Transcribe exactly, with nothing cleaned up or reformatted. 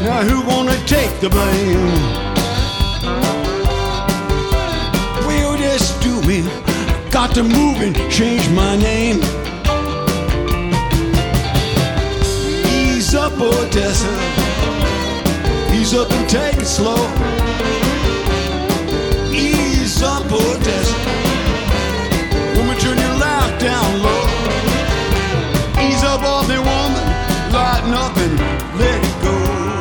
Now who gonna take the blame? Will just do me. Got to move and change my name. Ease up, Odessa. Ease up and take it slow.